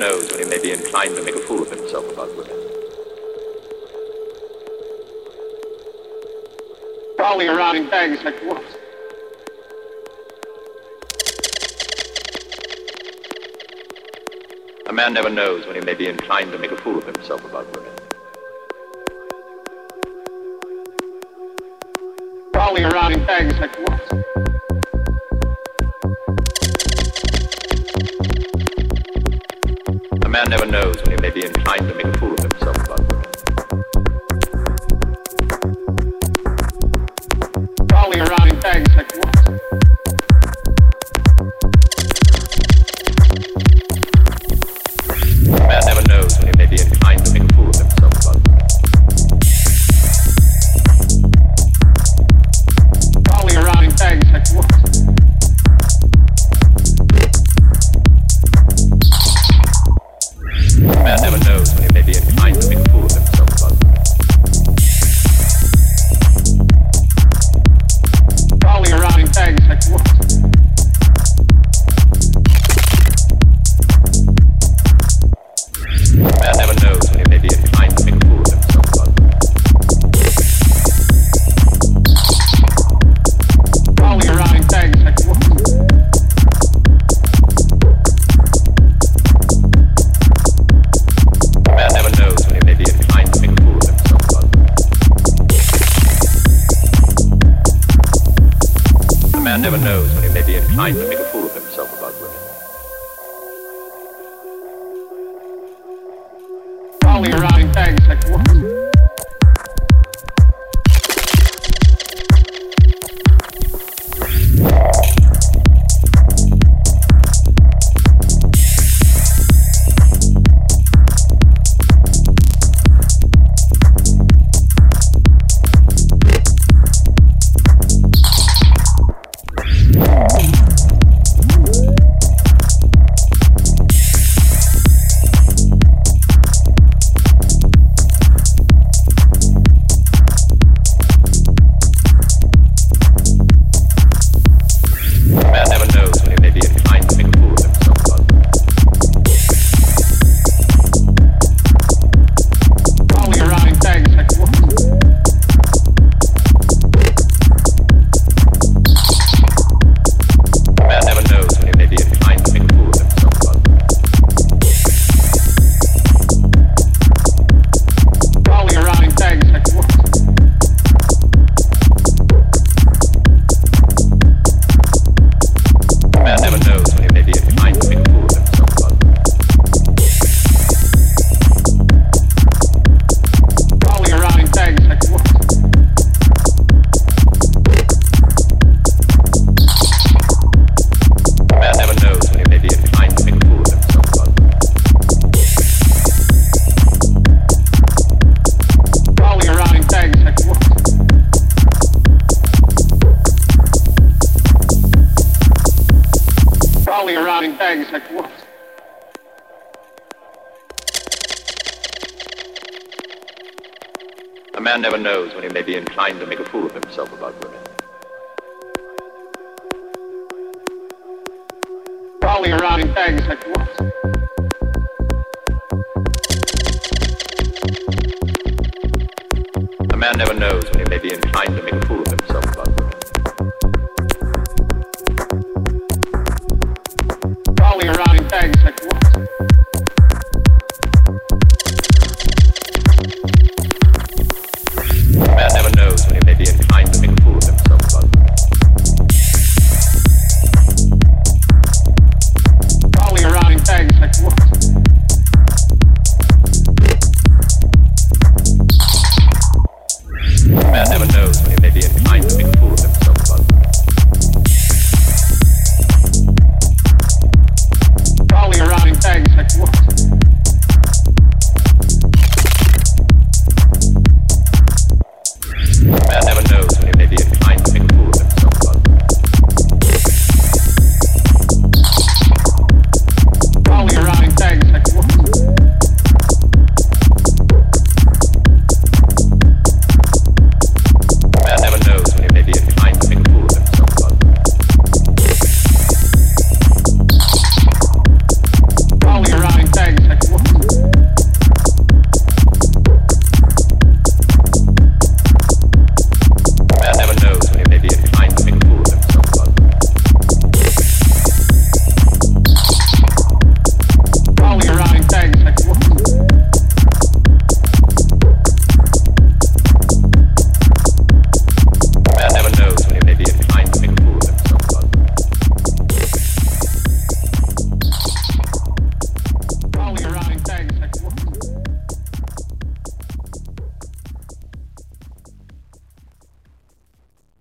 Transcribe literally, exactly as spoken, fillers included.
knows when he may be inclined to make a fool of himself about women. Crawling around in bags like what? A man never knows when he may be inclined to make a fool of himself about women. Crawling around in bags like what? A man never knows when he may be inclined to make a fool of himself about women. Crawling around in bags like what? A man never knows when he may be inclined to make a fool of himself about women. Crawling around in bags like what? A man never knows when he may be inclined to make a fool of himself about women. Crawling around in bags like what? A man never knows when he may be inclined to make a fool of himself about women. Crawling around in bags like what? A man never knows when he may be inclined to make a fool of himself about women. A man never knows when he may be inclined to make a fool of himself about women. Crawling around in bags like what? Crawling around in bags like what? A man never knows when he may be inclined to make a fool of himself about women. Crawling around in bags like what? A man never knows when he may be inclined to make a fool of himself about women.